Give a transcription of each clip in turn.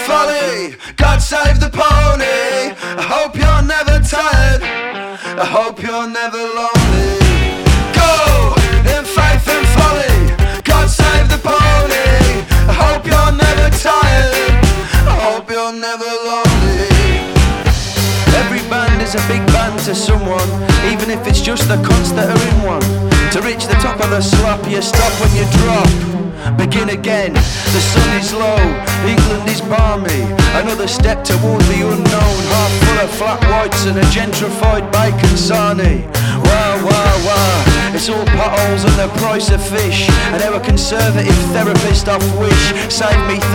folly, God save the pony. I hope you're never tired, I hope you're never lonely. Go in faith and folly, God save the pony. I hope you're never tired, I hope you're never lonely. Every band is a big band to someone, even if it's just the cunts that are in one. To reach the top of the slop, you stop when you drop. Begin again, the sun is low, England is balmy. Another step toward the unknown, half full of flat whites and a gentrified bacon sarnie. Wah, wah, wah, it's all potholes and the price of fish. And how a conservative therapist off Wish saved me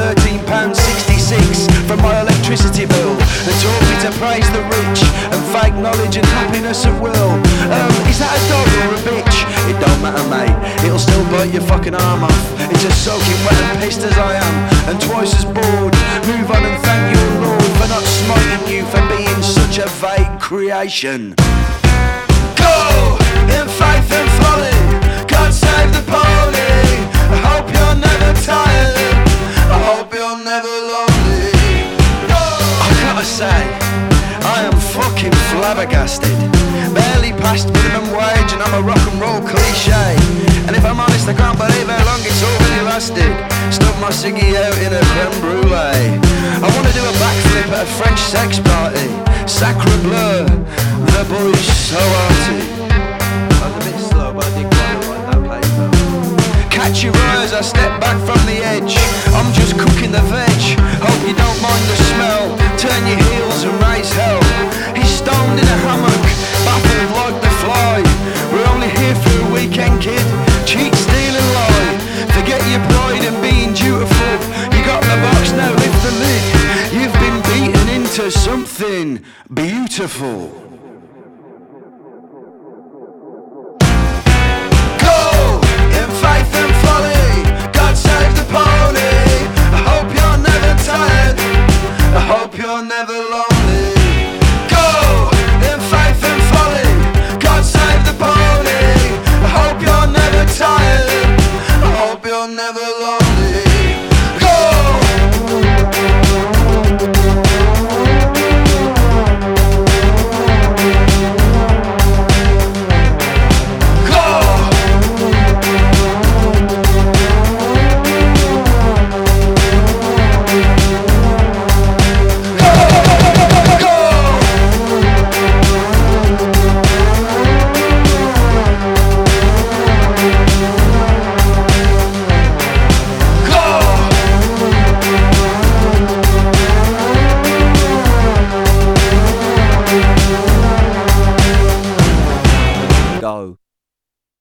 £13.66 from my electricity bill, and taught me to praise the rich and fake knowledge and happiness at will. Is that a dog or a bitch? It don't matter, mate, it'll still bite your fucking arm off. It's as soaking wet and pissed as I am, and twice as bored. Move on and thank your Lord for not smiting you for being such a vague creation. Go in faith and folly, God save the pony. I hope you're never tired, I hope you're never lonely. I gotta say, I am fucking flabbergasted. Barely past minimum wage and I'm a rock and roll cliche. And if I'm honest, I can't believe how long it's already lasted. Stuck my ciggy out in a creme brulee. I wanna do a backflip at a French sex party. Sacre bleu, the boy's so arty. I was a bit slow, but I did quite like that place though. Catch your eye as I step back from the edge. I'm just cooking the veg, hope you don't mind the smell. Turn your heels and raise hell. He's stoned in a hammock, baffled like the fly. We're only here for a weekend, kid. Cheat, steal and lie. Forget your pride and being dutiful. You got the box, now lift the lid. You've been beaten into something beautiful.